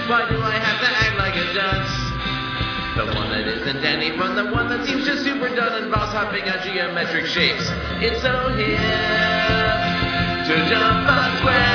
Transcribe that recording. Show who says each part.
Speaker 1: Why do I have to act like a dunce? The one that isn't any fun, the one that seems just super done involves hopping on geometric shapes. It's so hip to jump on squares.